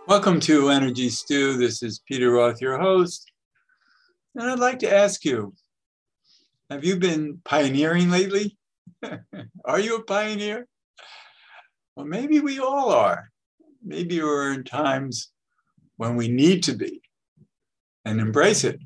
Welcome to Energy Stew. This is Peter Roth, your host. And I'd like to ask you, have you been pioneering lately? Are you a pioneer? Well, maybe we all are. Maybe we're in times when we need to be and embrace it.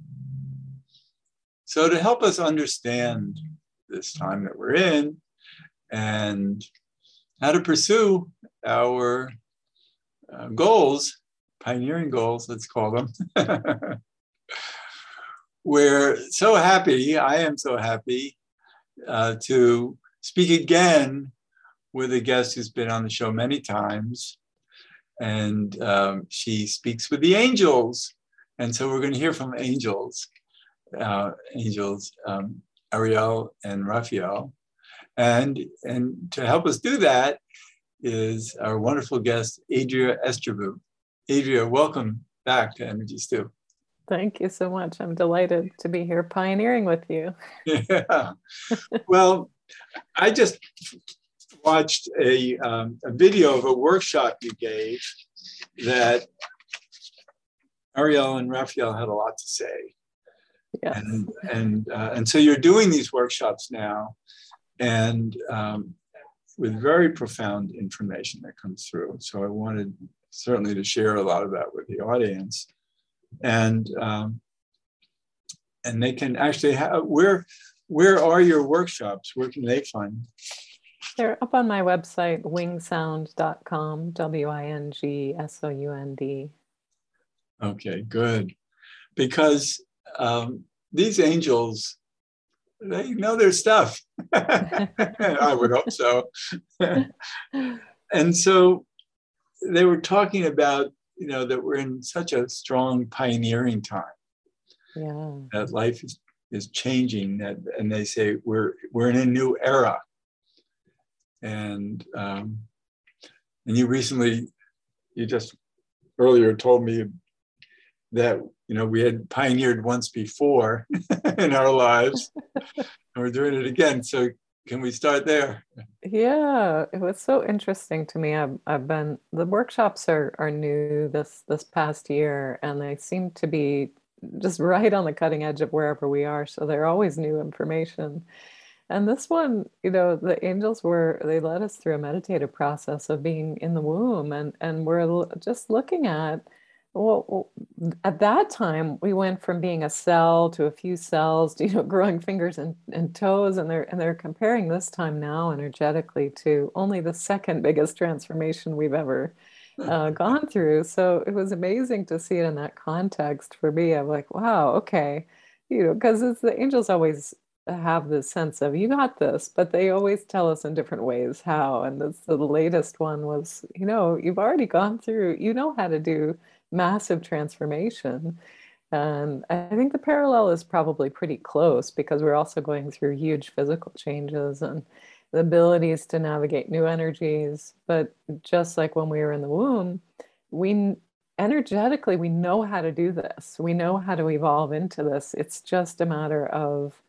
So to help us understand this time that we're in and how to pursue our goals, pioneering goals, let's call them. We're so happy, I am so happy to speak again with a guest who's been on the show many times. And she speaks with the angels. And so we're going to hear from angels, Ariel and Raphael. And to help us do that is our wonderful guest, Adria Esterbu. Adria, welcome back to Energy Stew. Thank you so much. I'm delighted to be here pioneering with you. Yeah. Well, I just watched a video of a workshop you gave that Ariel and Raphael had a lot to say. Yes. And so you're doing these workshops now, and with very profound information that comes through. So I wanted certainly to share a lot of that with the audience. And they can actually have, where are your workshops? Where can they find? They're up on my website, wingsound.com, WINGSOUND. Okay, good. Because these angels, they know their stuff. I would hope so. And so they were talking about, that we're in such a strong pioneering time. Yeah. That life is changing. And they say we're in a new era. And you just earlier told me that we had pioneered once before in our lives, and we're doing it again. So can we start there? Yeah, it was so interesting to me. The workshops are new this past year, and they seem to be just right on the cutting edge of wherever we are. So they're always new information. And this one, the angels they led us through a meditative process of being in the womb, and we're just looking at, well, at that time, we went from being a cell to a few cells, to, growing fingers and toes, and they're comparing this time now energetically to only the second biggest transformation we've ever gone through. So it was amazing to see it in that context for me. I'm like, wow, okay, because it's the angels always have this sense of you got this, but they always tell us in different ways how. And the latest one was, you've already gone through, how to do massive transformation. And I think the parallel is probably pretty close because we're also going through huge physical changes and the abilities to navigate new energies. But just like when we were in the womb, we energetically, we know how to do this. We know how to evolve into this. It's just a matter of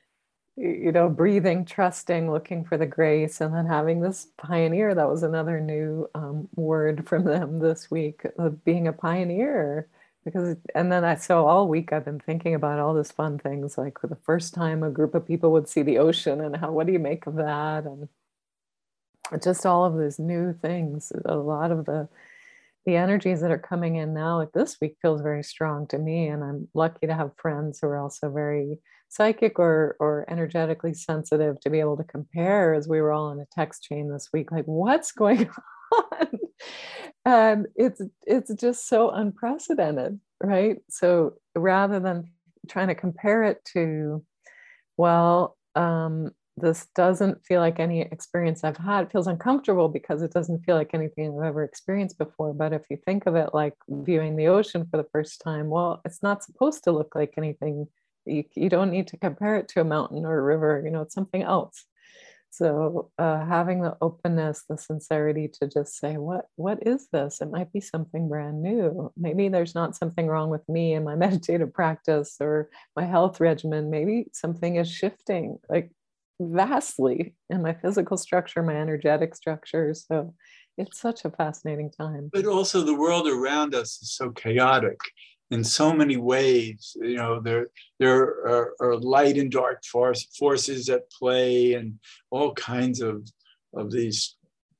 breathing, trusting, looking for the grace, and then having this pioneer. That was another new word from them this week, of being a pioneer. And then so all week I've been thinking about all these fun things, like for the first time a group of people would see the ocean, and what do you make of that? And just all of these new things. A lot of the energies that are coming in now, like this week, feels very strong to me. And I'm lucky to have friends who are also very psychic or energetically sensitive to be able to compare, as we were all in a text chain this week, like what's going on? And it's just so unprecedented, right? So rather than trying to compare it to, well, this doesn't feel like any experience I've had. It feels uncomfortable because it doesn't feel like anything I've ever experienced before. But if you think of it like viewing the ocean for the first time, well, it's not supposed to look like anything. You don't need to compare it to a mountain or a river, it's something else. So having the openness, the sincerity to just say, what is this? It might be something brand new. Maybe there's not something wrong with me and my meditative practice or my health regimen. Maybe something is shifting, like vastly, in my physical structure, my energetic structure. So It's such a fascinating time. But also the world around us is so chaotic in so many ways. You know, there are light and dark forces at play, and all kinds of these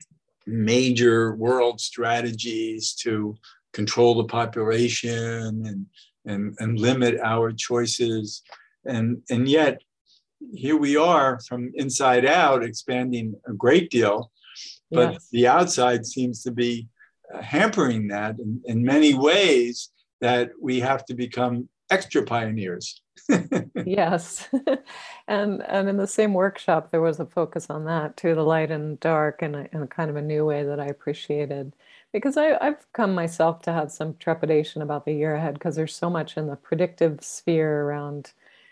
major world strategies to control the population and limit our choices. And yet, here we are from inside out expanding a great deal, but Yes. the outside seems to be hampering that in many ways, that we have to become extra pioneers. Yes. And in the same workshop, there was a focus on that too, the light and dark, in a kind of a new way that I appreciated. Because I've come myself to have some trepidation about the year ahead because there's so much in the predictive sphere around,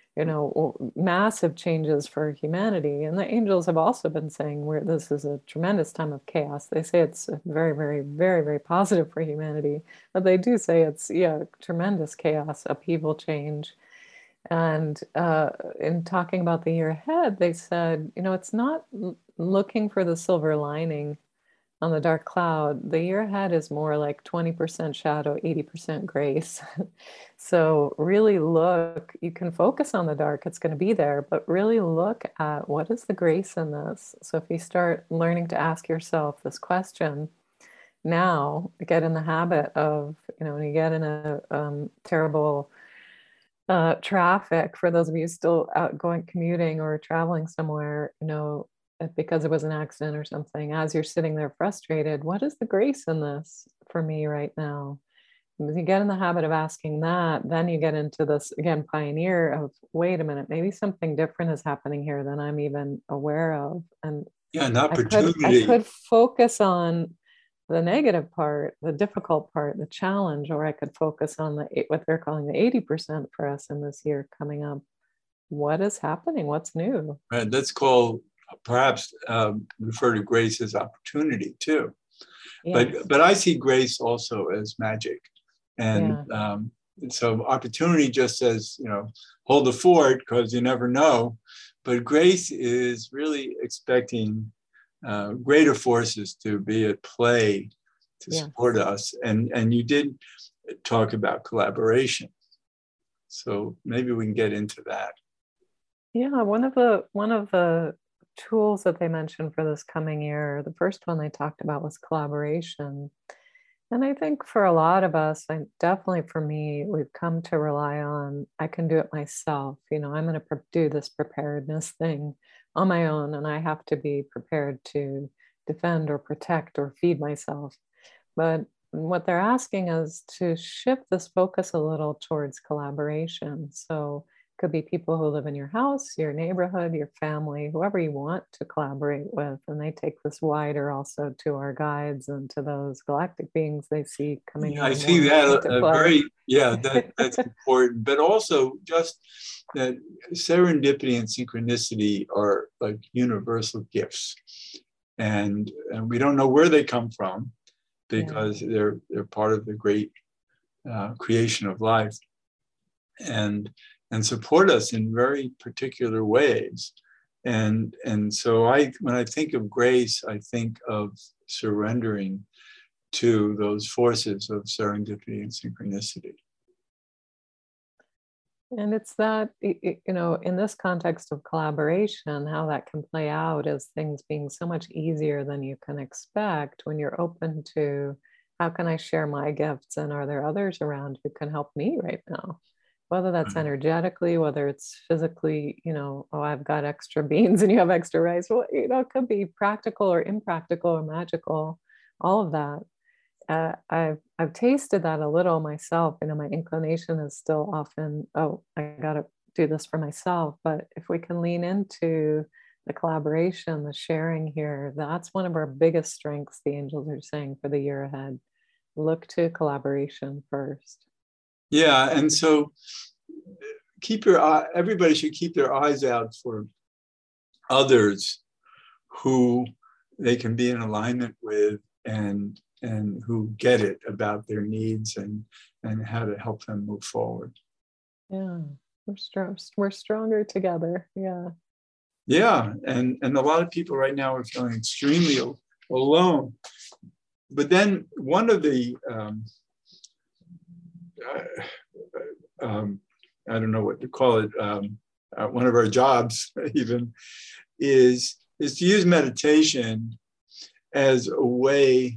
massive changes for humanity. And the angels have also been saying this is a tremendous time of chaos. They say it's very, very, very, very positive for humanity, but they do say it's, yeah, tremendous chaos, upheaval, change. And in talking about the year ahead, they said, it's not looking for the silver lining on the dark cloud. The year ahead is more like 20% shadow, 80% grace. So really look, you can focus on the dark, it's going to be there, but really look at what is the grace in this. So if you start learning to ask yourself this question now, get in the habit of, when you get in a terrible traffic, for those of you still out going commuting or traveling somewhere, because it was an accident or something, as you're sitting there frustrated, what is the grace in this for me right now? As you get in the habit of asking that, then you get into this, again, pioneer of, wait a minute, maybe something different is happening here than I'm even aware of. And Yeah, an I opportunity. could focus on the negative part, the difficult part, the challenge, or I could focus on what they're calling the 80% for us in this year coming up. What is happening? What's new? Right, that's called, perhaps refer to grace as opportunity too. Yes. But I see grace also as magic. And Yeah. so opportunity just says, hold the fort because you never know. But grace is really expecting greater forces to be at play to Yes. support us. And you did talk about collaboration. So maybe we can get into that. Yeah, one of the tools that they mentioned for this coming year, the first one they talked about was collaboration. And I think for a lot of us, and definitely for me, we've come to rely on, I can do it myself. I'm going to do this preparedness thing on my own, and I have to be prepared to defend or protect or feed myself. But what they're asking is to shift this focus a little towards collaboration. So it could be people who live in your house, your neighborhood, your family, whoever you want to collaborate with. And they take this wider also to our guides and to those galactic beings they see coming Yeah, I more and see more that into play. that's important. But also just that serendipity and synchronicity are like universal gifts. And we don't know where they come from, because they're part of the great creation of life, and support us in very particular ways. And so when I think of grace, I think of surrendering to those forces of serendipity and synchronicity. And it's that, in this context of collaboration, how that can play out is things being so much easier than you can expect when you're open to, how can I share my gifts, and are there others around who can help me right now? Whether that's energetically, whether it's physically, oh, I've got extra beans and you have extra rice. Well, it could be practical or impractical or magical, all of that. I've tasted that a little myself. My inclination is still often, oh, I got to do this for myself. But if we can lean into the collaboration, the sharing here, that's one of our biggest strengths, the angels are saying, for the year ahead. Look to collaboration first. Yeah, and so everybody should keep their eyes out for others who they can be in alignment with, and who get it about their needs and how to help them move forward. Yeah, we're stronger together. Yeah. Yeah, and a lot of people right now are feeling extremely alone. but then one of the, I don't know what to call it, one of our jobs even is to use meditation as a way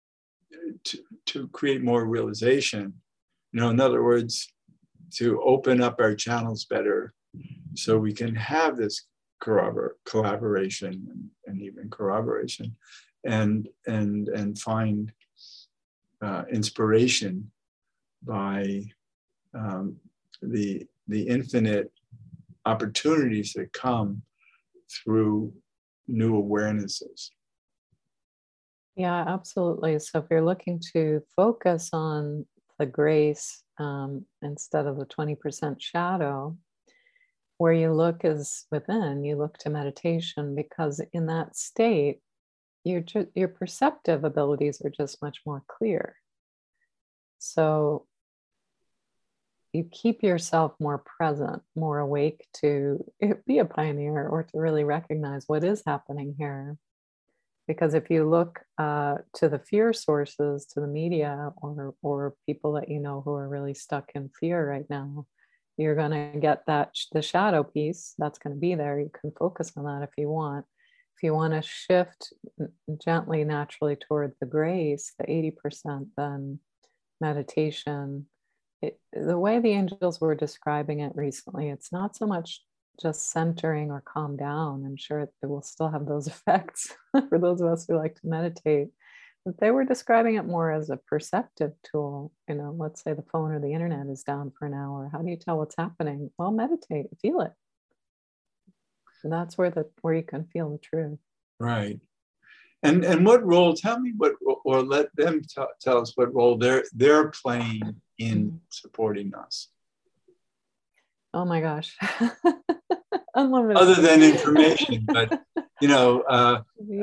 to create more realization. In other words, to open up our channels better so we can have this collaboration and even corroboration and find inspiration by the infinite opportunities that come through new awarenesses. Yeah, absolutely. So if you're looking to focus on the grace instead of the 20% shadow, where you look is within, you look to meditation, because in that state, your perceptive abilities are just much more clear. So you keep yourself more present, more awake to be a pioneer or to really recognize what is happening here. Because if you look to the fear sources, to the media or people that you know who are really stuck in fear right now, you're going to get the shadow piece that's going to be there. You can focus on that if you want. If you want to shift gently, naturally toward the grace, the 80%, then meditation. The way the angels were describing it recently, it's not so much just centering or calm down. I'm sure it will still have those effects for those of us who like to meditate. But they were describing it more as a perceptive tool. Let's say the phone or the internet is down for an hour. How do you tell what's happening? Well, meditate, feel it. And that's where you can feel the truth. Right. And what role, tell me or let them tell us what role they're playing in supporting us. Oh my gosh. Unlimited. Other than information, but because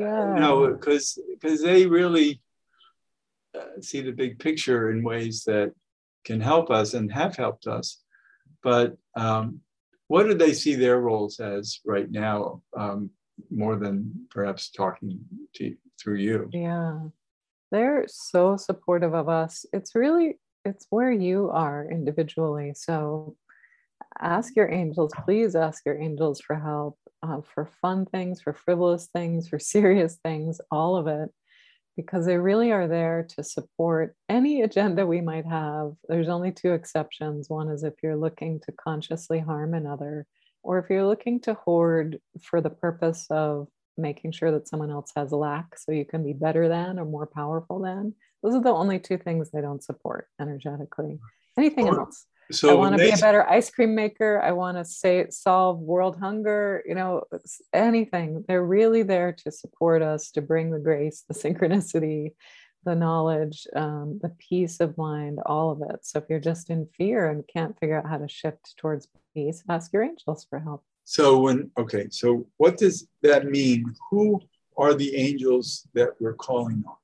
they really see the big picture in ways that can help us and have helped us. But what do they see their roles as right now, more than perhaps talking through you? Yeah, they're so supportive of us. It's where you are individually. So ask your angels, please ask your angels for help, for fun things, for frivolous things, for serious things, all of it, because they really are there to support any agenda we might have. There's only two exceptions. One is if you're looking to consciously harm another, or if you're looking to hoard for the purpose of making sure that someone else has lack so you can be better than or more powerful than. Those are the only two things they don't support energetically. Anything else. So I want to be a better ice cream maker. I want to solve world hunger, anything. They're really there to support us, to bring the grace, the synchronicity, the knowledge, the peace of mind, all of it. So if you're just in fear and can't figure out how to shift towards peace, ask your angels for help. So what does that mean? Who are the angels that we're calling on?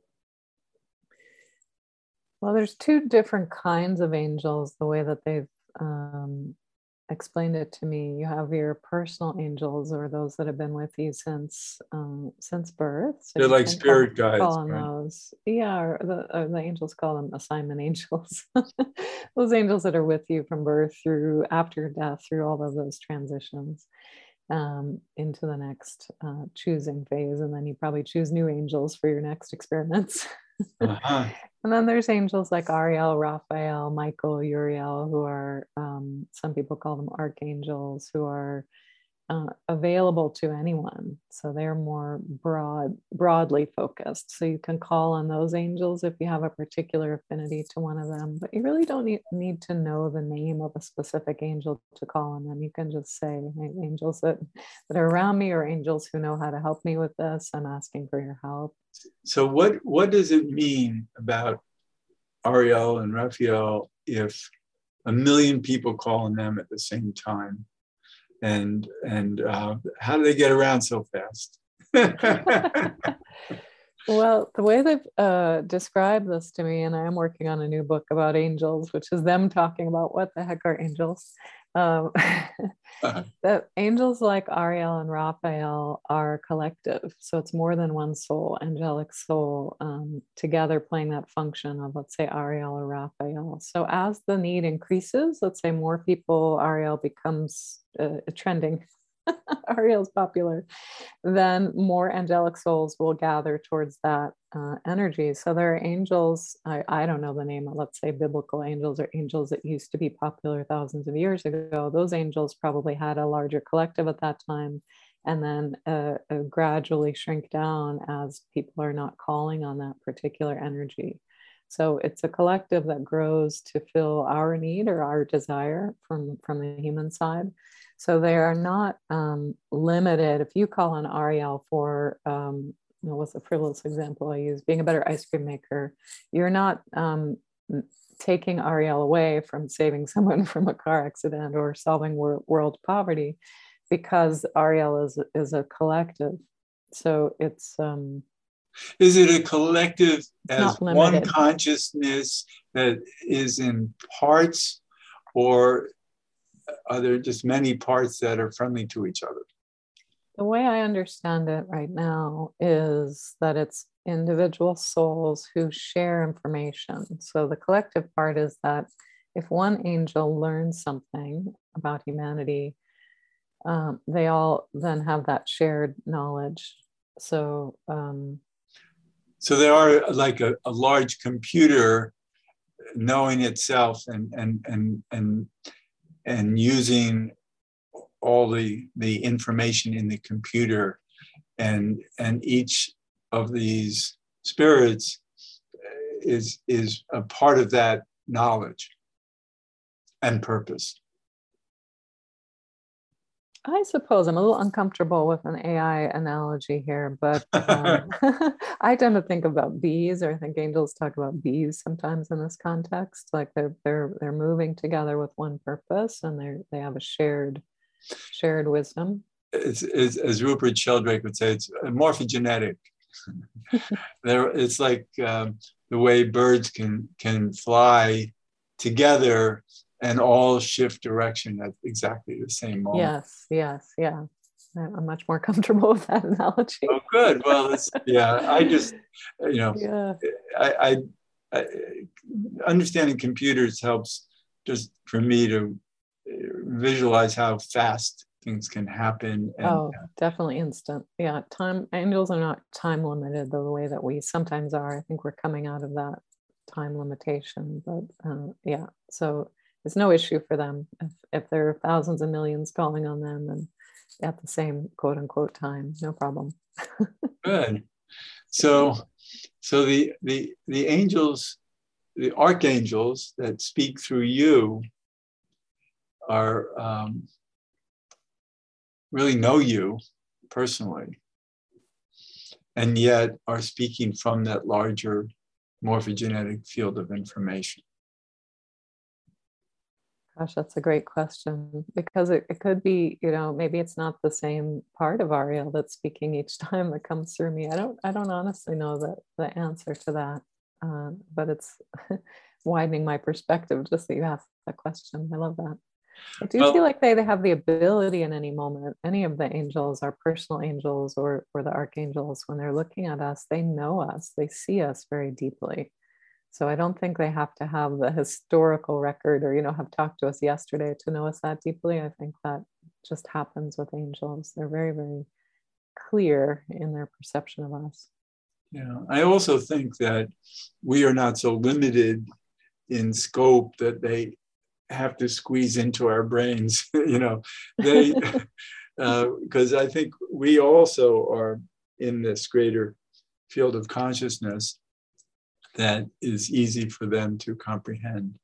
Well, there's two different kinds of angels, the way that they've explained it to me. You have your personal angels, or those that have been with you since birth. So they're like spirit guides. Call on those. Yeah, or the angels call them assignment angels. Those angels that are with you from birth through after death, through all of those transitions into the next choosing phase. And then you probably choose new angels for your next experiments. Uh-huh. And then there's angels like Ariel, Raphael, Michael, Uriel, who are, some people call them archangels, who are available to anyone. So they're more broadly focused. So you can call on those angels if you have a particular affinity to one of them, but you really don't need to know the name of a specific angel to call on them. You can just say, hey, angels that are around me, or angels who know how to help me with this, I'm asking for your help. So what does it mean about Ariel and Raphael if 1 million people call on them at the same time? And how do they get around so fast? Well, the way they've described this to me, and I am working on a new book about angels, which is them talking about what the heck are angels. Um, Uh, the angels like Ariel and Raphael are collective. So it's more than one soul, angelic soul, together playing that function of, let's say, Ariel or Raphael. So as the need increases, let's say more people, Ariel becomes trending. Ariel's popular, then more angelic souls will gather towards that energy. So there are angels, I don't know the name of, let's say, biblical angels or angels that used to be popular thousands of years ago. Those angels probably had a larger collective at that time, and then gradually shrink down as people are not calling on that particular energy. So it's a collective that grows to fill our need or our desire from the human side. So they are not limited. If you call on Ariel for, what was the frivolous example I used, being a better ice cream maker, you're not taking Ariel away from saving someone from a car accident or solving world poverty, because Ariel is a collective. So it's is it a collective as not one limited. consciousness that is in parts, or are there just many parts that are friendly to each other? The way I understand it right now is that it's individual souls who share information. So the collective part is that if one angel learns something about humanity, they all then have that shared knowledge. So, so they are like a large computer knowing itself and using all the information in the computer, and each of these spirits is a part of that knowledge and purpose. I suppose I'm a little uncomfortable with an AI analogy here, but I tend to think about bees, or I think angels talk about bees sometimes in this context. Like they're moving together with one purpose, and they have a shared wisdom. It's as Rupert Sheldrake would say, it's morphogenetic. It's like the way birds can fly together and all shift direction at exactly the same moment. Yes, yeah. I'm much more comfortable with that analogy. Oh, good. Well, I just, Yeah. I understanding computers helps just for me to visualize how fast things can happen. Oh, definitely instant. Yeah, angels are not time limited the way that we sometimes are. I think we're coming out of that time limitation, but yeah, so it's no issue for them if there are thousands and millions calling on them and at the same quote unquote time, no problem. Good. So the angels, the archangels that speak through you are really know you personally, and yet are speaking from that larger morphogenetic field of information. Gosh, that's a great question, because it could be, maybe it's not the same part of Ariel that's speaking each time that comes through me. I don't honestly know the answer to that, but it's widening my perspective just that you asked that question. I love that. I do feel like they have the ability in any moment, any of the angels, our personal angels or the archangels, when they're looking at us, they know us, they see us very deeply. So I don't think they have to have the historical record or, have talked to us yesterday to know us that deeply. I think that just happens with angels. They're very, very clear in their perception of us. Yeah, I also think that we are not so limited in scope that they have to squeeze into our brains, they, because I think we also are in this greater field of consciousness that is easy for them to comprehend.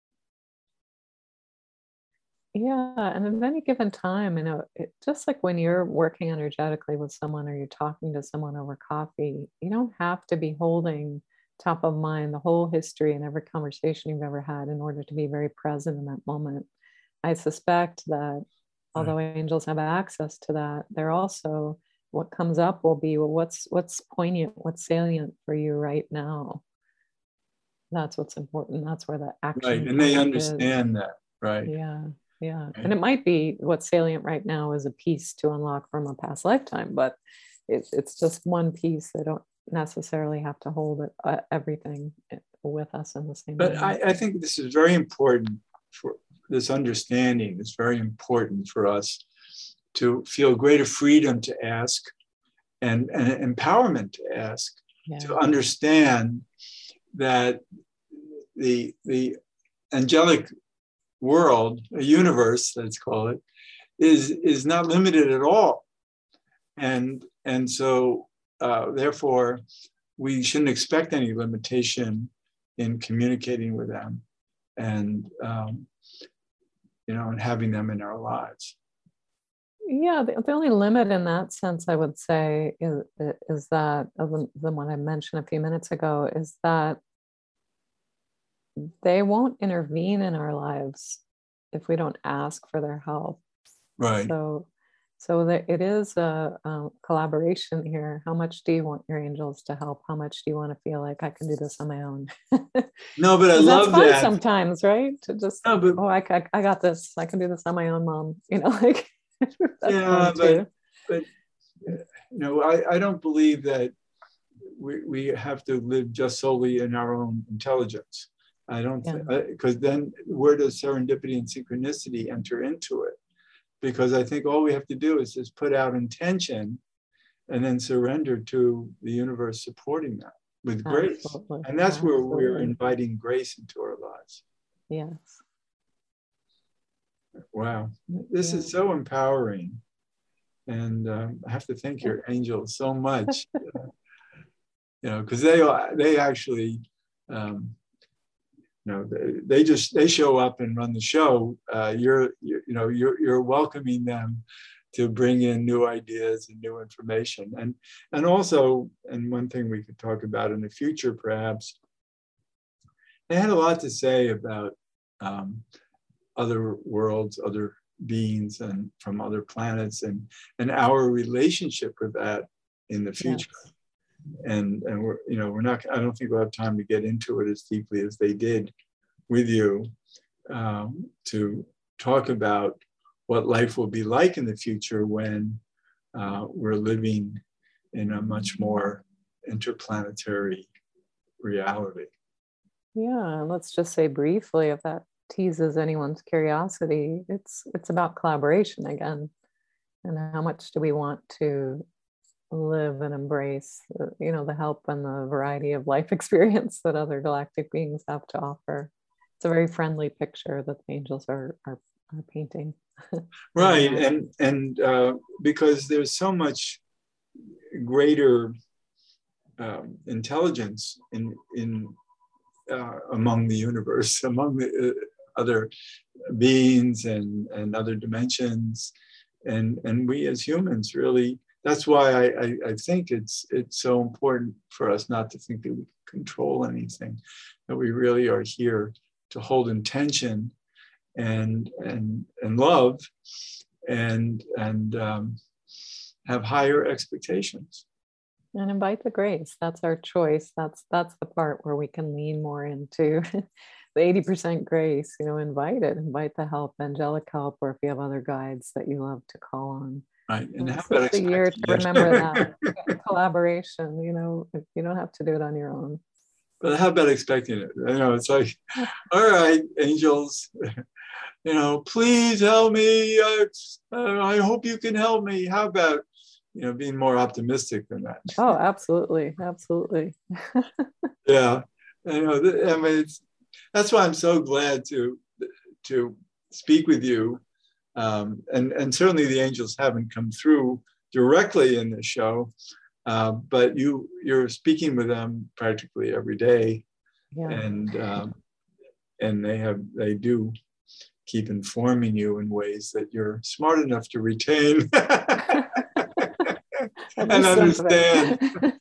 Yeah, and at any given time, just like when you're working energetically with someone or you're talking to someone over coffee, you don't have to be holding top of mind the whole history and every conversation you've ever had in order to be very present in that moment. I suspect that although angels have access to that, they're also, what comes up will be, well, what's poignant, what's salient for you right now. That's what's important. That's where the action. Right, and they understand that, right? Yeah, Yeah. Right? And it might be what's salient right now is a piece to unlock from a past lifetime, but it's just one piece. They don't necessarily have to hold it, everything with us in the same But way. I think this is very important for this understanding. It's very important for us to feel greater freedom to ask and empowerment to ask, to understand that the angelic world, a universe, let's call it, is not limited at all. And so therefore, we shouldn't expect any limitation in communicating with them and and having them in our lives. Yeah, the only limit in that sense, I would say, is that the one I mentioned a few minutes ago, is that they won't intervene in our lives if we don't ask for their help. Right. So that it is a collaboration here. How much do you want your angels to help? How much do you want to feel like I can do this on my own? No, but I love that's fun that sometimes, right? To just, no, but, I got this. I can do this on my own, Mom. Like that's yeah, fun too. but I don't believe that we have to live just solely in our own intelligence. I don't think, because then where does serendipity and synchronicity enter into it? Because I think all we have to do is just put out intention and then surrender to the universe supporting that with grace. Absolutely. And that's where we're inviting grace into our lives. Yes. Wow. This is so empowering. And I have to thank your angels so much, because they actually, they show up and run the show. You're welcoming them to bring in new ideas and new information, and also, and one thing we could talk about in the future, perhaps, they had a lot to say about other worlds, other beings, and from other planets, and our relationship with that in the future. Yes. And we're not. I don't think we'll have time to get into it as deeply as they did with you, to talk about what life will be like in the future when we're living in a much more interplanetary reality. Yeah, let's just say briefly, if that teases anyone's curiosity, it's about collaboration again, and how much do we want to live and embrace the help and the variety of life experience that other galactic beings have to offer. It's a very friendly picture that the angels are painting. Right. And because there's so much greater intelligence in among the universe, among the other beings and other dimensions, and we as humans really. That's why I think it's so important for us not to think that we can control anything, that we really are here to hold intention and love and have higher expectations. And invite the grace. That's our choice. That's the part where we can lean more into the 80% grace. Invite it. Invite the help, angelic help, or if you have other guides that you love to call on. Right. And this is the year to remember that collaboration. You don't have to do it on your own. But how about expecting it? It's like, all right, angels, please help me. I hope you can help me. How about, being more optimistic than that? Oh, absolutely. Absolutely. Yeah. That's why I'm so glad to speak with you. And certainly the angels haven't come through directly in the show, but you're speaking with them practically every day, and they do keep informing you in ways that you're smart enough to retain and understand.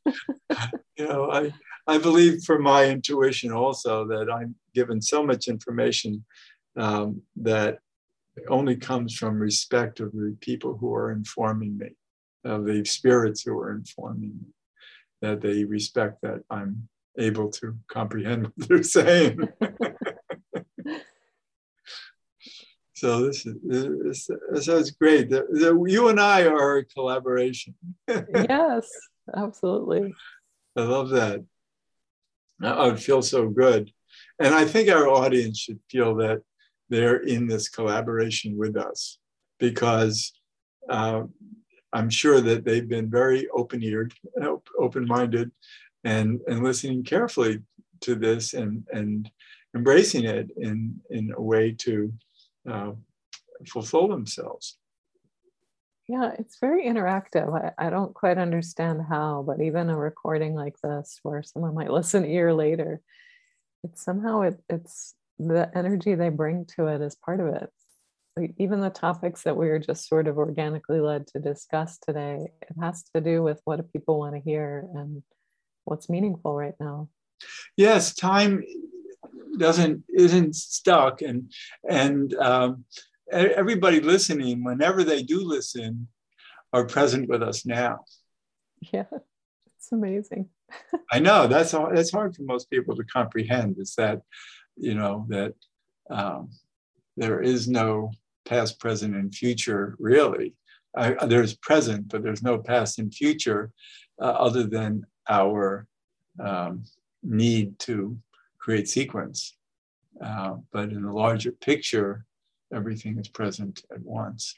I believe from my intuition also that I'm given so much information that only comes from respect of the people who are informing me, of the spirits who are informing me, that they respect that I'm able to comprehend what they're saying. So this is great. You and I are a collaboration. Yes, absolutely. I love that. I would feel so good. And I think our audience should feel that they're in this collaboration with us, because I'm sure that they've been very open-eared, open-minded, and listening carefully to this and embracing it in a way to fulfill themselves. Yeah, it's very interactive. I don't quite understand how, but even a recording like this, where someone might listen a year later, it's somehow it's the energy they bring to it is part of it. Like even the topics that we were just sort of organically led to discuss today, it has to do with what do people want to hear and what's meaningful right now. Yes, time isn't stuck, and everybody listening, whenever they do listen, are present with us now. Yeah, it's amazing. I know that's hard for most people to comprehend, is that, that there is no past, present, and future, really. There's present, but there's no past and future other than our need to create sequence. But in the larger picture, everything is present at once.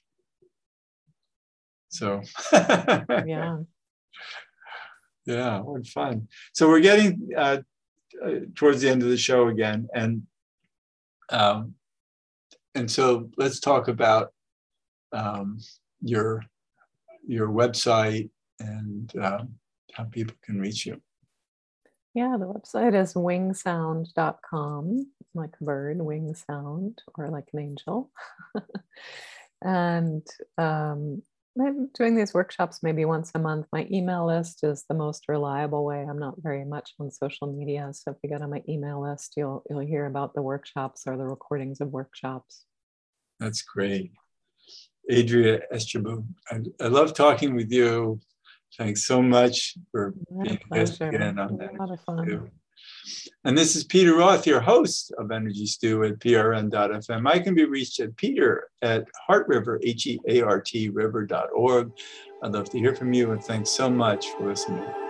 So, yeah. Yeah, what fun. So we're getting towards the end of the show again. And so let's talk about your website and how people can reach you. Yeah, the website is wingsound.com, like a bird, wing sound, or like an angel. And I'm doing these workshops maybe once a month. My email list is the most reliable way. I'm not very much on social media, so if you get on my email list, you'll hear about the workshops or the recordings of workshops. That's great. Adria Esterboo, I love talking with you. Thanks so much for being a guest again on that. A lot of fun. And this is Peter Roth, your host of Energy Stew at prn.fm. I can be reached at peter@heartriver, HEART river.org. I'd love to hear from you, and thanks so much for listening.